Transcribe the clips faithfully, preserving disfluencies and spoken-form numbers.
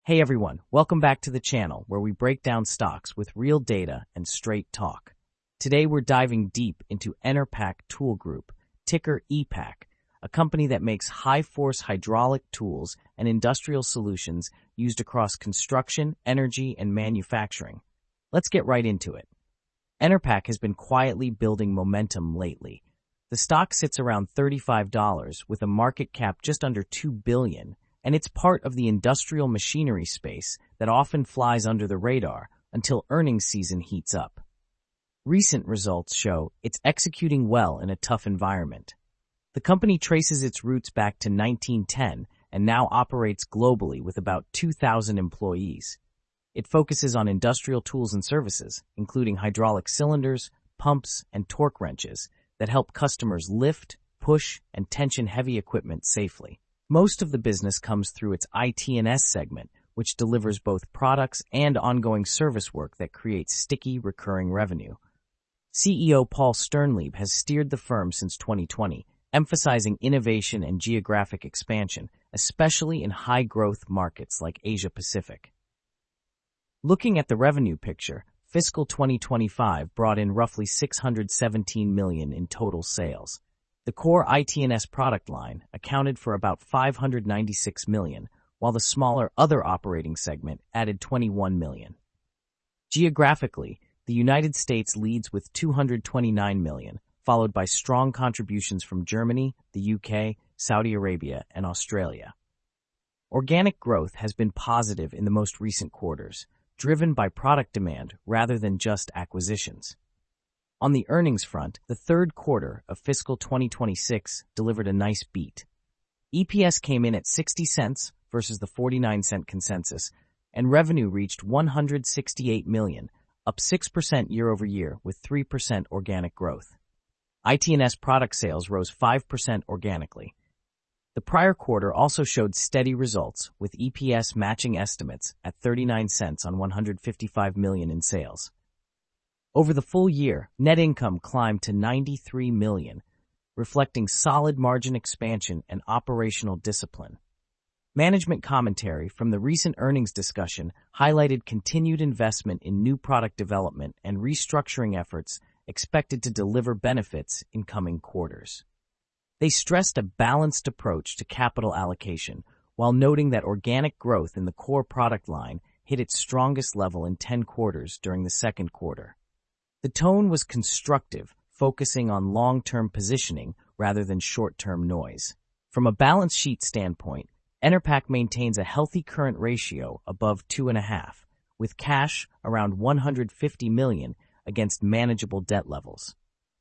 Hey everyone, welcome back to the channel where we break down stocks with real data and straight talk. Today we're diving deep into Enerpac Tool Group, ticker E PAC, a company that makes high-force hydraulic tools and industrial solutions used across construction, energy, and manufacturing. Let's get right into it. Enerpac has been quietly building momentum lately. The stock sits around thirty-five dollars with a market cap just under two billion dollars, and it's part of the industrial machinery space that often flies under the radar until earnings season heats up. Recent results show it's executing well in a tough environment. The company traces its roots back to nineteen ten and now operates globally with about two thousand employees. It focuses on industrial tools and services, including hydraulic cylinders, pumps, and torque wrenches that help customers lift, push, and tension heavy equipment safely. Most of the business comes through its I T and S segment, which delivers both products and ongoing service work that creates sticky, recurring revenue. C E O Paul Sternlieb has steered the firm since twenty twenty, emphasizing innovation and geographic expansion, especially in high-growth markets like Asia-Pacific. Looking at the revenue picture, fiscal twenty twenty-five brought in roughly six hundred seventeen million dollars in total sales. The core I T and S product line accounted for about five hundred ninety-six million dollars, while the smaller other operating segment added twenty-one million dollars. Geographically, the United States leads with two hundred twenty-nine million dollars, followed by strong contributions from Germany, the U K, Saudi Arabia, and Australia. Organic growth has been positive in the most recent quarters, driven by product demand rather than just acquisitions. On the earnings front, the third quarter of fiscal twenty twenty-six delivered a nice beat. E P S came in at sixty cents versus the forty-nine cent consensus, and revenue reached one hundred sixty-eight million dollars, up six percent year over year with three percent organic growth. I T and S product sales rose five percent organically. The prior quarter also showed steady results, with E P S matching estimates at thirty-nine cents on one hundred fifty-five million dollars in sales. Over the full year, net income climbed to ninety-three million dollars, reflecting solid margin expansion and operational discipline. Management commentary from the recent earnings discussion highlighted continued investment in new product development and restructuring efforts expected to deliver benefits in coming quarters. They stressed a balanced approach to capital allocation, while noting that organic growth in the core product line hit its strongest level in ten quarters during the second quarter. The tone was constructive, focusing on long-term positioning rather than short-term noise. From a balance sheet standpoint, Enerpac maintains a healthy current ratio above two and a half, with cash around one hundred fifty million dollars against manageable debt levels.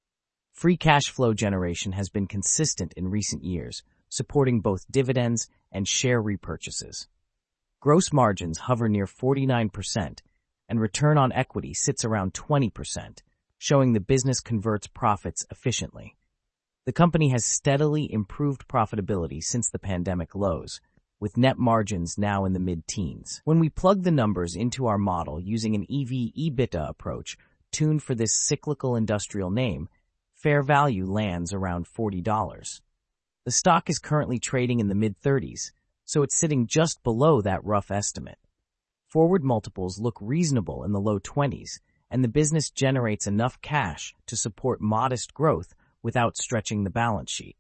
Free cash flow generation has been consistent in recent years, supporting both dividends and share repurchases. Gross margins hover near forty-nine percent, and return on equity sits around twenty percent, showing the business converts profits efficiently. The company has steadily improved profitability since the pandemic lows, with net margins now in the mid-teens. When we plug the numbers into our model using an E V/EBITDA approach tuned for this cyclical industrial name, fair value lands around forty dollars. The stock is currently trading in the mid-thirties, so it's sitting just below that rough estimate. Forward multiples look reasonable in the low twenties, and the business generates enough cash to support modest growth without stretching the balance sheet.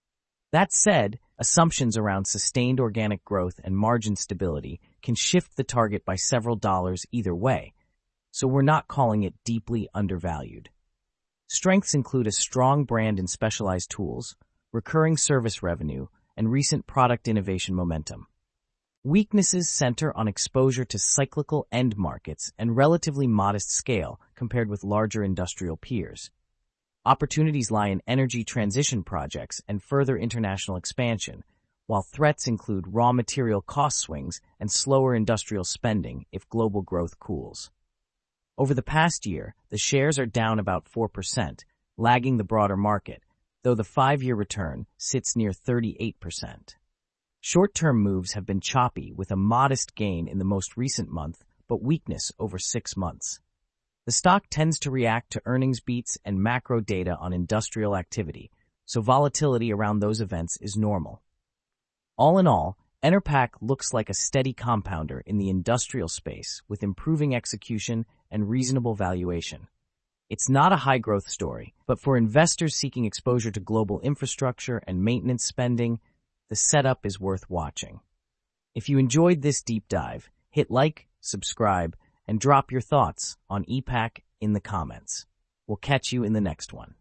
That said, assumptions around sustained organic growth and margin stability can shift the target by several dollars either way, so we're not calling it deeply undervalued. Strengths include a strong brand in specialized tools, recurring service revenue, and recent product innovation momentum. Weaknesses center on exposure to cyclical end markets and relatively modest scale compared with larger industrial peers. Opportunities lie in energy transition projects and further international expansion, while threats include raw material cost swings and slower industrial spending if global growth cools. Over the past year, the shares are down about four percent, lagging the broader market, though the five-year return sits near thirty-eight percent. Short-term moves have been choppy, with a modest gain in the most recent month, but weakness over six months. The stock tends to react to earnings beats and macro data on industrial activity, so volatility around those events is normal. All in all, Enerpac looks like a steady compounder in the industrial space with improving execution and reasonable valuation. It's not a high-growth story, but for investors seeking exposure to global infrastructure and maintenance spending, the setup is worth watching. If you enjoyed this deep dive, hit like, subscribe, and drop your thoughts on E PAC in the comments. We'll catch you in the next one.